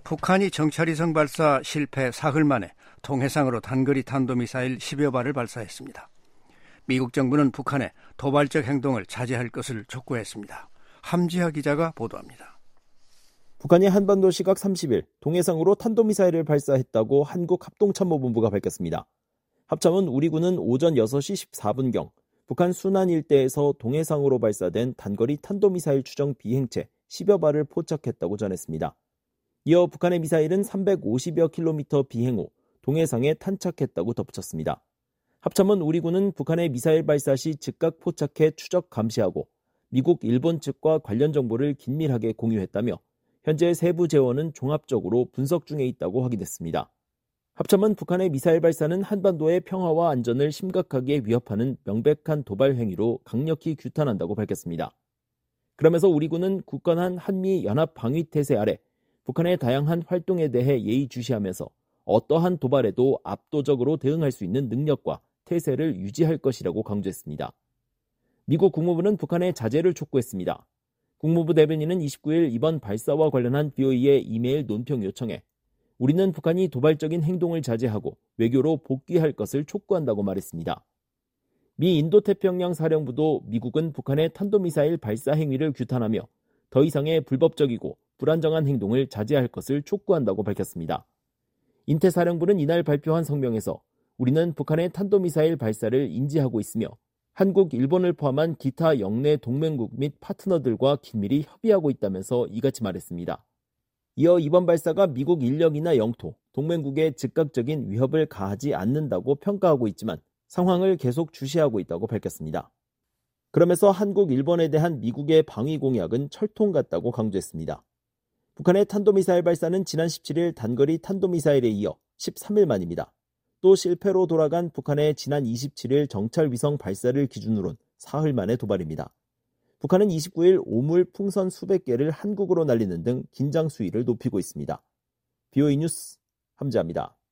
북한이 정찰위성 발사 실패 사흘 만에 통해상으로 단거리 탄도미사일 10여 발을 발사했습니다. 미국 정부는 북한의 도발적 행동을 자제할 것을 촉구했습니다. 함지하 기자가 보도합니다. 북한이 한반도 시각 30일 동해상으로 탄도미사일을 발사했다고 한국합동참모본부가 밝혔습니다. 합참은 우리 군은 오전 6시 14분경 북한 순안 일대에서 동해상으로 발사된 단거리 탄도미사일 추정 비행체 10여 발을 포착했다고 전했습니다. 이어 북한의 미사일은 350여 킬로미터 비행 후 동해상에 탄착했다고 덧붙였습니다. 합참은 우리 군은 북한의 미사일 발사 시 즉각 포착해 추적 감시하고 미국, 일본 측과 관련 정보를 긴밀하게 공유했다며 현재 세부 재원은 종합적으로 분석 중에 있다고 확인했습니다. 합참은 북한의 미사일 발사는 한반도의 평화와 안전을 심각하게 위협하는 명백한 도발 행위로 강력히 규탄한다고 밝혔습니다. 그러면서 우리 군은 굳건한 한미 연합 방위 태세 아래 북한의 다양한 활동에 대해 예의주시하면서 어떠한 도발에도 압도적으로 대응할 수 있는 능력과 태세를 유지할 것이라고 강조했습니다. 미국 국무부는 북한의 자제를 촉구했습니다. 국무부 대변인은 29일 이번 발사와 관련한 BOE의 이메일 논평 요청에 우리는 북한이 도발적인 행동을 자제하고 외교로 복귀할 것을 촉구한다고 말했습니다. 미 인도태평양 사령부도 미국은 북한의 탄도미사일 발사 행위를 규탄하며 더 이상의 불법적이고 불안정한 행동을 자제할 것을 촉구한다고 밝혔습니다. 인태사령부는 이날 발표한 성명에서 우리는 북한의 탄도미사일 발사를 인지하고 있으며 한국, 일본을 포함한 기타 영내 동맹국 및 파트너들과 긴밀히 협의하고 있다면서 이같이 말했습니다. 이어 이번 발사가 미국 인력이나 영토, 동맹국에 즉각적인 위협을 가하지 않는다고 평가하고 있지만 상황을 계속 주시하고 있다고 밝혔습니다. 그러면서 한국, 일본에 대한 미국의 방위 공약은 철통 같다고 강조했습니다. 북한의 탄도미사일 발사는 지난 17일 단거리 탄도미사일에 이어 13일 만입니다. 또 실패로 돌아간 북한의 지난 27일 정찰위성 발사를 기준으론 사흘 만의 도발입니다. 북한은 29일 오물 풍선 수백 개를 한국으로 날리는 등 긴장 수위를 높이고 있습니다. BOE 뉴스 함지아입니다.